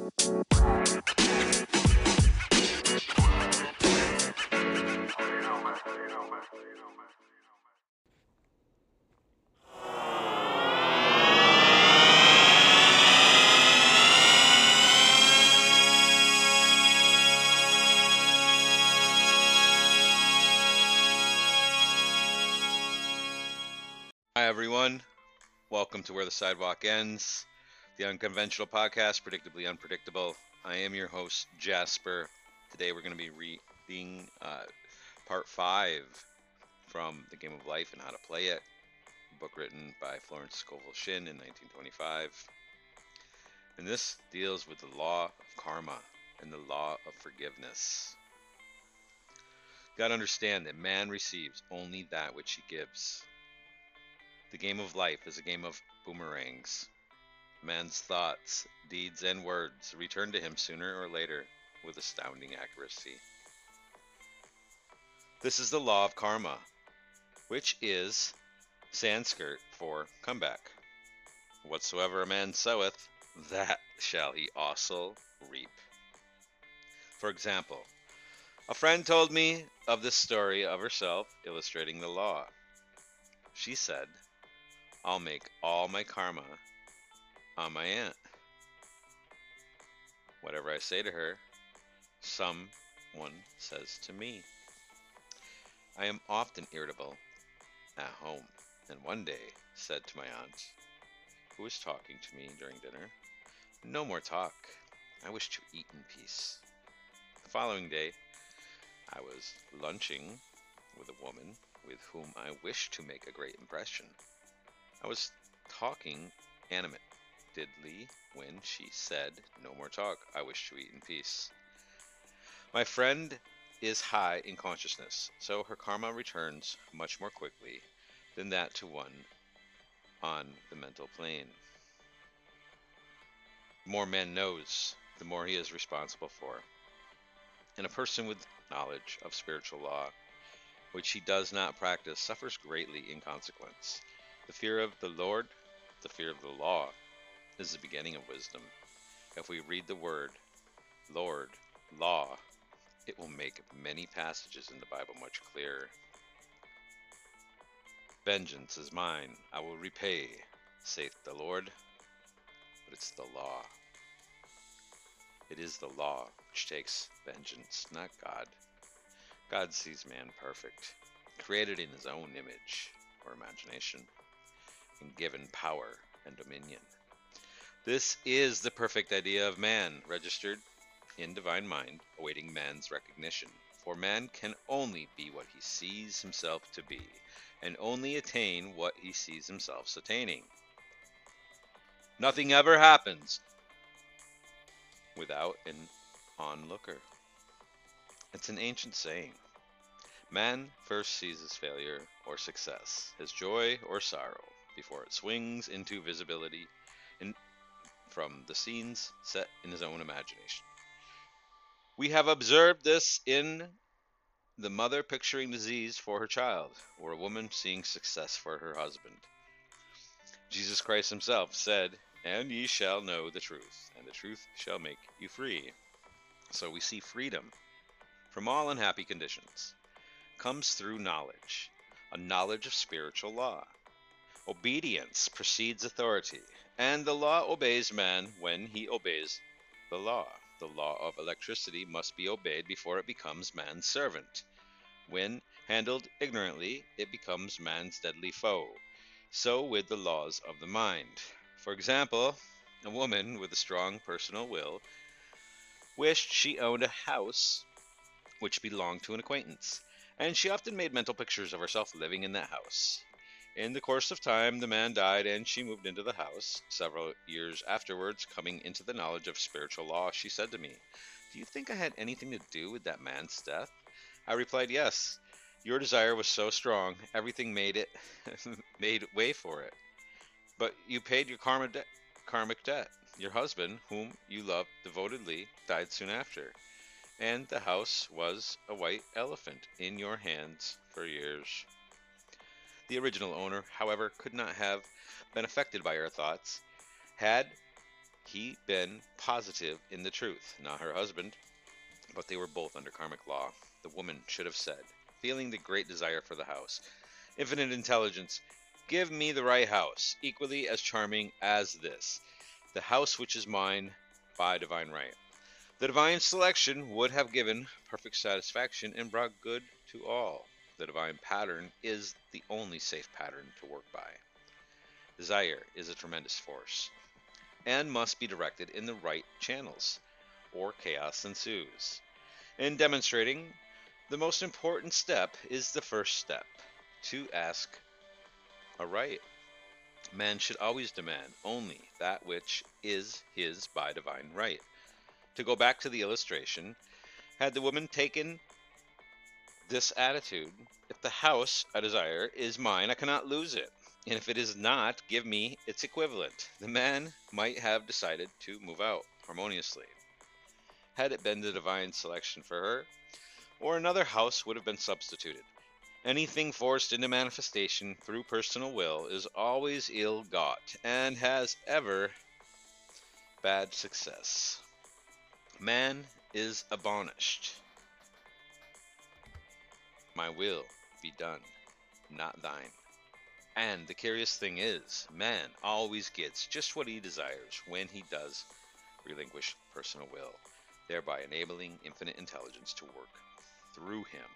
Hi, everyone. Welcome to Where the Sidewalk Ends, the unconventional podcast, predictably unpredictable. I am your host, Jasper. Today we're going to be reading part 5 from The Game of Life and How to Play It, a book written by Florence Scovel Shinn in 1925. And this deals with the law of karma and the law of forgiveness. You got to understand that man receives only that which he gives. The game of life is a game of boomerangs. Man's thoughts, deeds, and words return to him sooner or later with astounding accuracy. This is the law of karma, which is Sanskrit for comeback. Whatsoever a man soweth, that shall he also reap. For example, a friend told me of this story of herself illustrating the law. She said, "I'll make all my karma on my aunt. Whatever I say to her, someone says to me." I am often irritable at home, and one day said to my aunt, who was talking to me during dinner, "No more talk. I wish to eat in peace." The following day, I was lunching with a woman with whom I wished to make a great impression. I was talking animatedly when she said, "No more talk. I wish to eat in peace." My friend is high in consciousness, so her karma returns much more quickly than that to one on the mental plane. The more man knows, the more he is responsible for. And a person with knowledge of spiritual law, which he does not practice, suffers greatly in consequence. The fear of the Lord, the fear of the law, is the beginning of wisdom. If we read the word Lord, law, it will make many passages in the Bible much clearer. "Vengeance is mine, I will repay, saith the Lord." But it's the law. It is the law which takes vengeance, not God. God sees man perfect, created in his own image or imagination, and given power and dominion. This is the perfect idea of man, registered in divine mind, awaiting man's recognition. For man can only be what he sees himself to be, and only attain what he sees himself attaining. Nothing ever happens without an onlooker. It's an ancient saying. Man first sees his failure or success, his joy or sorrow, before it swings into visibility and from the scenes set in his own imagination. We have observed this in the mother picturing disease for her child, or a woman seeing success for her husband. Jesus Christ himself said, "And ye shall know the truth, and the truth shall make you free." So we see freedom from all unhappy conditions comes through knowledge, a knowledge of spiritual law. Obedience precedes authority, and the law obeys man when he obeys the law. The law of electricity must be obeyed before it becomes man's servant. When handled ignorantly, it becomes man's deadly foe. So with the laws of the mind. For example, a woman with a strong personal will wished she owned a house which belonged to an acquaintance, and she often made mental pictures of herself living in that house. In the course of time, the man died and she moved into the house. Several years afterwards, coming into the knowledge of spiritual law, she said to me, "Do you think I had anything to do with that man's death?" I replied, "Yes. Your desire was so strong, everything made it made way for it. But you paid your karmic debt. Your husband, whom you loved devotedly, died soon after, and the house was a white elephant in your hands for years." The original owner, however, could not have been affected by her thoughts, had he been positive in the truth, not her husband, but they were both under karmic law. The woman should have said, feeling the great desire for the house, infinite intelligence, give me the right house, equally as charming as this, the house which is mine by divine right. The divine selection would have given perfect satisfaction and brought good to all. The divine pattern is the only safe pattern to work by. Desire is a tremendous force and must be directed in the right channels, or chaos ensues. In demonstrating, the most important step is the first step, to ask aright. Man should always demand only that which is his by divine right. To go back to the illustration, had the woman taken this attitude, if the house I desire is mine, I cannot lose it. And if it is not, give me its equivalent. The man might have decided to move out harmoniously. Had it been the divine selection for her, or another house would have been substituted. Anything forced into manifestation through personal will is always ill got and has ever bad success. Man is abolished. My will be done, not thine. And the curious thing is, man always gets just what he desires when he does relinquish personal will, thereby enabling infinite intelligence to work through him.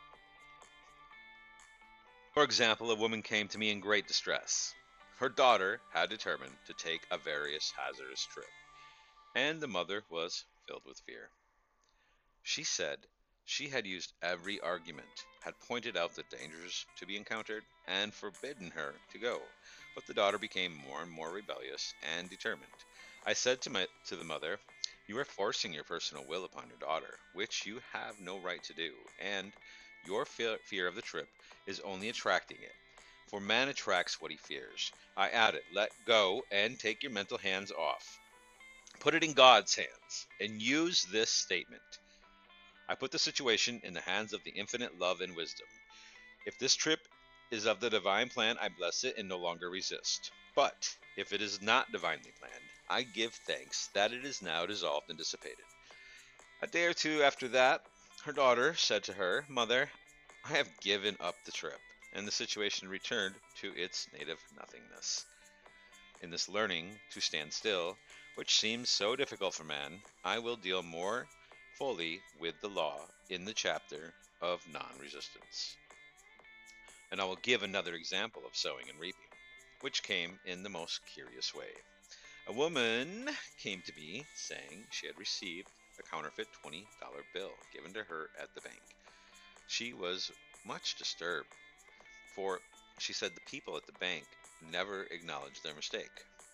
For example, a woman came to me in great distress. Her daughter had determined to take a various hazardous trip, and the mother was filled with fear. She said she had used every argument, had pointed out the dangers to be encountered, and forbidden her to go. But the daughter became more and more rebellious and determined. I said to the mother, you are forcing your personal will upon your daughter, which you have no right to do, and your fear of the trip is only attracting it. For man attracts what he fears. I added, let go and take your mental hands off. Put it in God's hands, and use this statement. I put the situation in the hands of the infinite love and wisdom. If this trip is of the divine plan, I bless it and no longer resist. But if it is not divinely planned, I give thanks that it is now dissolved and dissipated. A day or two after that, her daughter said to her, Mother, I have given up the trip, and the situation returned to its native nothingness. In this learning to stand still, which seems so difficult for man, I will deal more fully with the law in the chapter of non-resistance. And I will give another example of sowing and reaping, which came in the most curious way. A woman came to me saying she had received a counterfeit $20 bill given to her at the bank. She was much disturbed, for she said the people at the bank never acknowledged their mistake.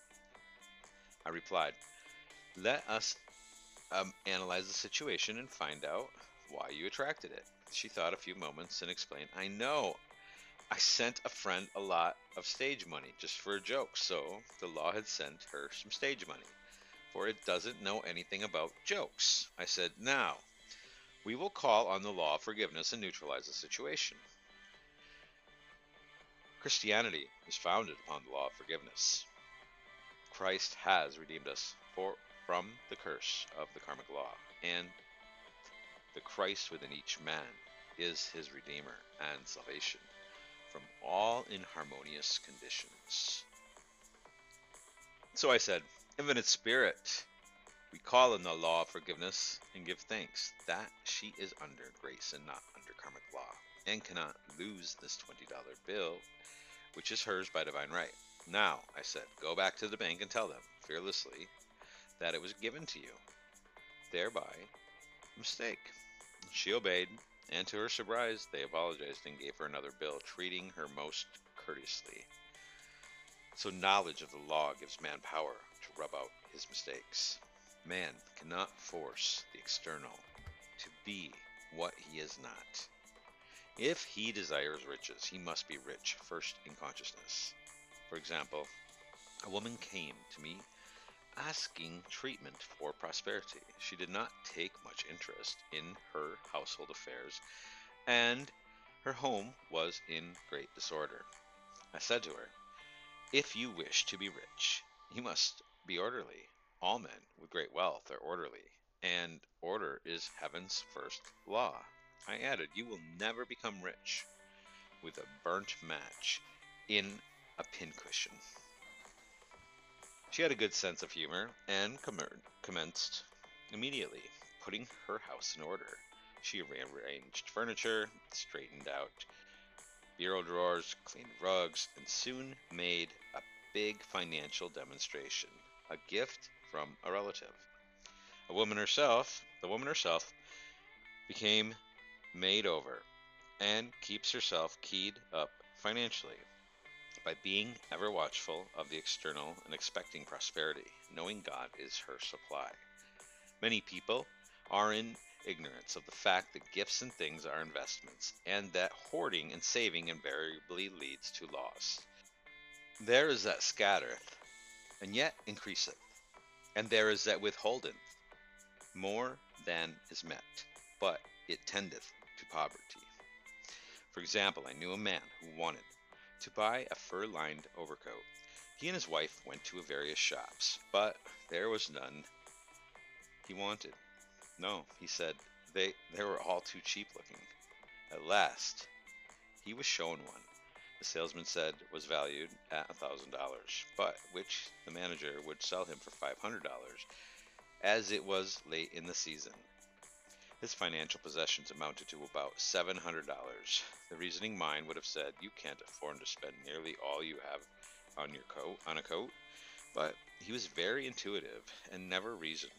I replied, let us analyze the situation and find out why you attracted it. She thought a few moments and explained, I know. I sent a friend a lot of stage money just for a joke, so the law had sent her some stage money, for it doesn't know anything about jokes. I said, now, we will call on the law of forgiveness and neutralize the situation. Christianity is founded upon the law of forgiveness. Christ has redeemed us from the curse of the karmic law, and the Christ within each man is his Redeemer and salvation from all inharmonious conditions. So I said, Infinite Spirit, we call on the law of forgiveness and give thanks that she is under grace and not under karmic law, and cannot lose this $20 bill, which is hers by divine right. Now, I said, go back to the bank and tell them, fearlessly, that it was given to you, thereby mistake. She obeyed, and to her surprise, they apologized and gave her another bill, treating her most courteously. So knowledge of the law gives man power to rub out his mistakes. Man cannot force the external to be what he is not. If he desires riches, he must be rich first in consciousness. For example, a woman came to me asking treatment for prosperity. She did not take much interest in her household affairs, and her home was in great disorder. I said to her, if you wish to be rich, you must be orderly. All men with great wealth are orderly, and order is heaven's first law. I added, you will never become rich with a burnt match in a pincushion. She had a good sense of humor and commenced immediately, putting her house in order. She rearranged furniture, straightened out bureau drawers, cleaned rugs, and soon made a big financial demonstration, a gift from a relative. The woman herself became made over and keeps herself keyed up financially by being ever watchful of the external and expecting prosperity, knowing God is her supply. Many people are in ignorance of the fact that gifts and things are investments, and that hoarding and saving invariably leads to loss. There is that scattereth, and yet increaseth, and there is that withholdeth more than is met, but it tendeth to poverty. For example, I knew a man who wanted to buy a fur-lined overcoat. He and his wife went to various shops, but there was none he wanted. No, he said, they were all too cheap looking. At last, he was shown one. The salesman said was valued at $1,000, but which the manager would sell him for $500, as it was late in the season. His financial possessions amounted to about $700. The reasoning mind would have said, you can't afford to spend nearly all you have on a coat, but he was very intuitive and never reasoned.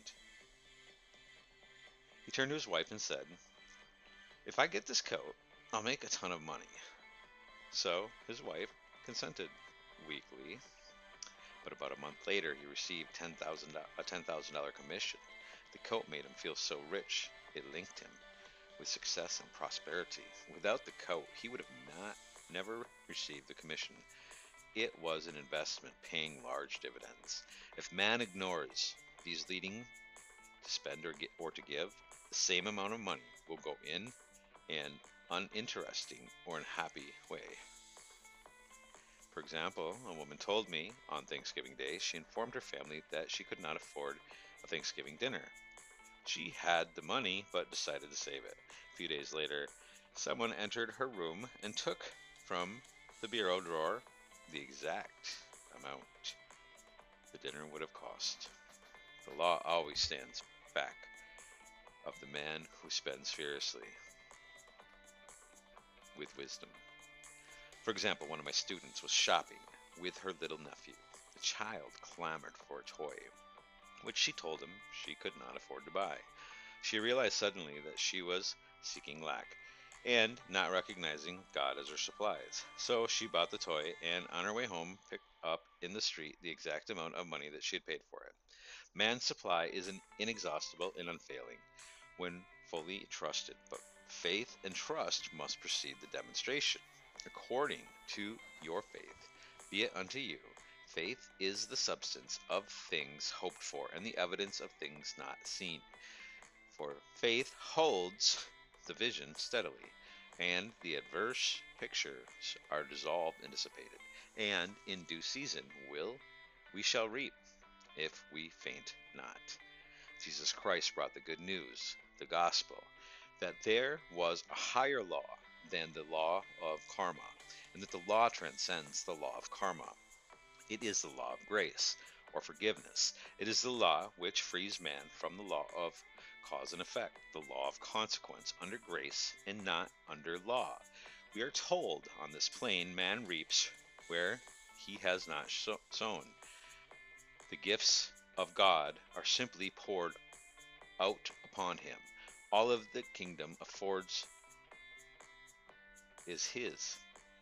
He turned to his wife and said, if I get this coat, I'll make a ton of money. So his wife consented weakly, but about a month later he received a $10,000 commission. The coat made him feel so rich, it linked him with success and prosperity. Without the coat, he would have never received the commission. It was an investment paying large dividends. If man ignores these leading to spend or to give, the same amount of money will go in an uninteresting or unhappy way. For example, a woman told me on Thanksgiving Day she informed her family that she could not afford a Thanksgiving dinner. She had the money but decided to save it. A few days later, someone entered her room and took from the bureau drawer the exact amount the dinner would have cost. The law always stands back of the man who spends furiously with wisdom. For example, one of my students was shopping with her little nephew. The child clamored for a toy, which she told him she could not afford to buy. She realized suddenly that she was seeking lack and not recognizing God as her supplies. So she bought the toy and on her way home picked up in the street the exact amount of money that she had paid for it. Man's supply is inexhaustible and unfailing when fully trusted, but faith and trust must precede the demonstration. According to your faith, be it unto you. Faith is the substance of things hoped for and the evidence of things not seen. For faith holds the vision steadily, and the adverse pictures are dissolved and dissipated. And in due season we shall reap, if we faint not. Jesus Christ brought the good news, the gospel, that there was a higher law than the law of karma, and that the law transcends the law of karma. It is the law of grace, or forgiveness. It is the law which frees man from the law of cause and effect, the law of consequence under grace and not under law. We are told on this plane man reaps where he has not sown. The gifts of God are simply poured out upon him. All of the kingdom affords is his.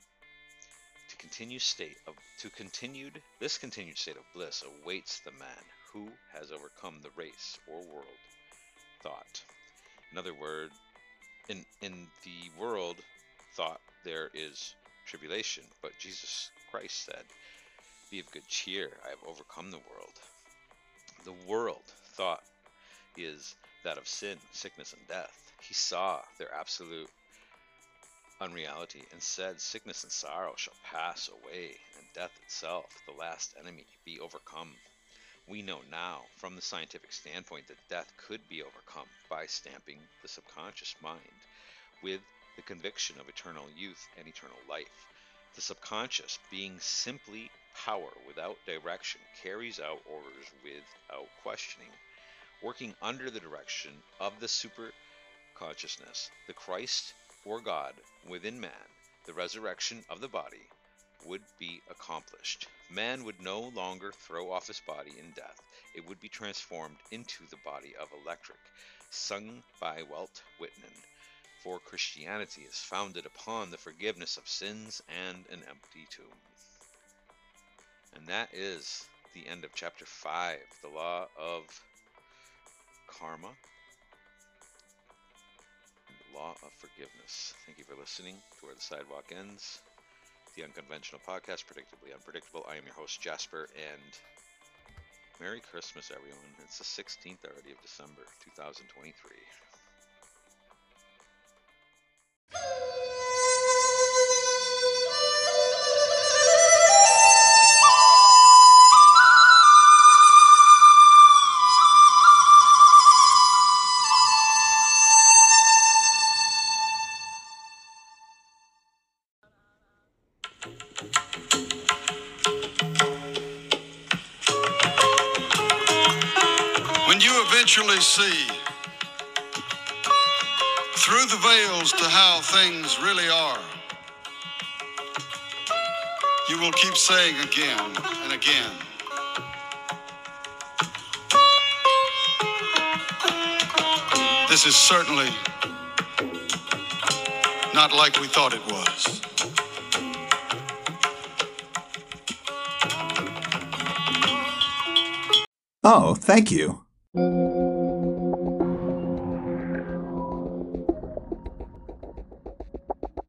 This continued state of bliss awaits the man who has overcome the race or world thought. In other words, in the world thought there is tribulation, but Jesus Christ said, be of good cheer, I have overcome the world. The world thought is that of sin, sickness, and death. He saw their absolute unreality and said, sickness and sorrow shall pass away, and death itself, the last enemy, be overcome. We know now, from the scientific standpoint, that death could be overcome by stamping the subconscious mind with the conviction of eternal youth and eternal life. The subconscious, being simply power without direction, carries out orders without questioning, working under the direction of the super consciousness, the Christ or God within man. The resurrection of the body would be accomplished. Man would no longer throw off his body in death. It would be transformed into the body of electric, sung by Walt Whitman. For Christianity is founded upon the forgiveness of sins and an empty tomb. And that is the end of chapter 5, the law of karma, and the law of forgiveness. Thank you for listening to Where the Sidewalk Ends, the unconventional podcast, Predictably Unpredictable. I am your host, Jasper, and Merry Christmas, everyone. It's the 16th already of December, 2023. When you eventually see through the veils to how things really are, you will keep saying again and again, this is certainly not like we thought it was. Oh, thank you.